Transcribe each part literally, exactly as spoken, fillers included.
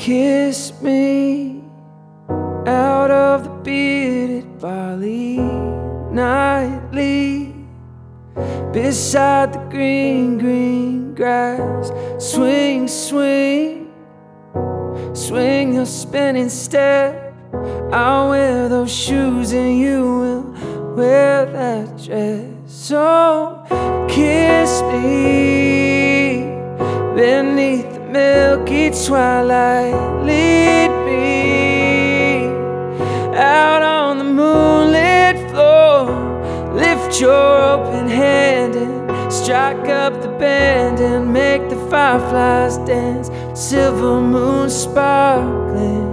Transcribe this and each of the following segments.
kiss me out of the bearded barley nightly, beside the green, green grass. Swing, swing, swing your spinning step. I'll wear those shoes and you will wear that dress. So kiss me beneath the milky twilight. Lead me out on the moonlit floor. Lift your open hand and strike up the band and make the fireflies dance. Silver moon sparkling.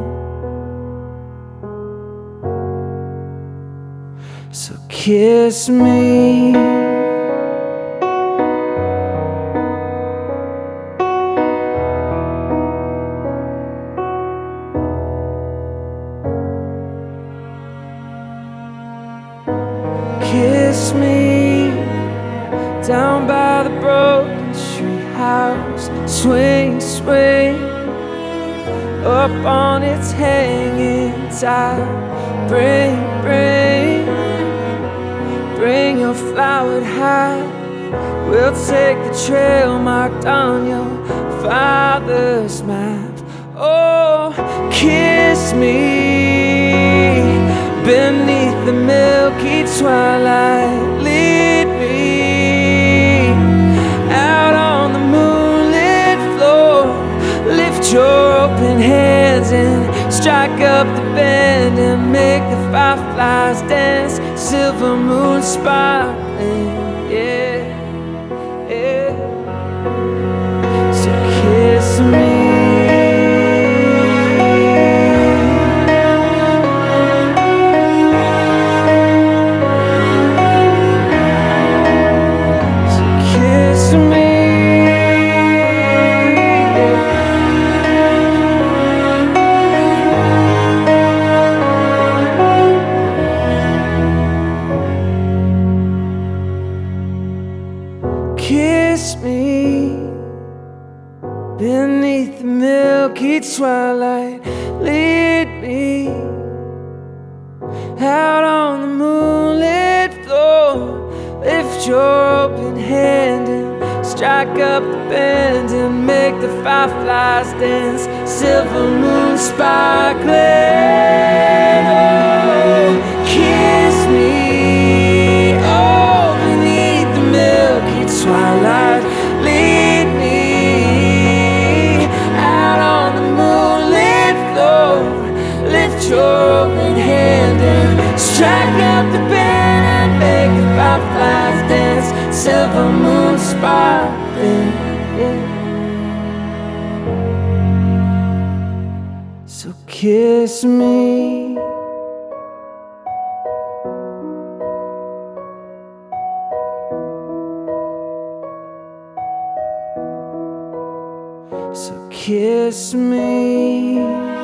So kiss me. Kiss me down by the broken tree house. Swing, swing up on its hanging tide. Bring, bring, bring your flowered hat. We'll take the trail marked on your father's map. Oh, kiss me beneath the milky twilight. Lead me out on the moonlit floor. Lift your open hands and strike up the band and make the fireflies dance. Silver moon sparkling, yeah, yeah. So kiss me. Kiss me beneath the milky twilight. Lead me out on the moonlit floor. Lift your open hand and strike up the band and make the fireflies dance. Silver moon sparkling. Oh, kiss me, oh, beneath the milky twilight. Lead me out on the moonlit floor. Lift your open hand and strike up the band and make the fireflies dance. Silver moon sparkling, yeah. So kiss me. So kiss me.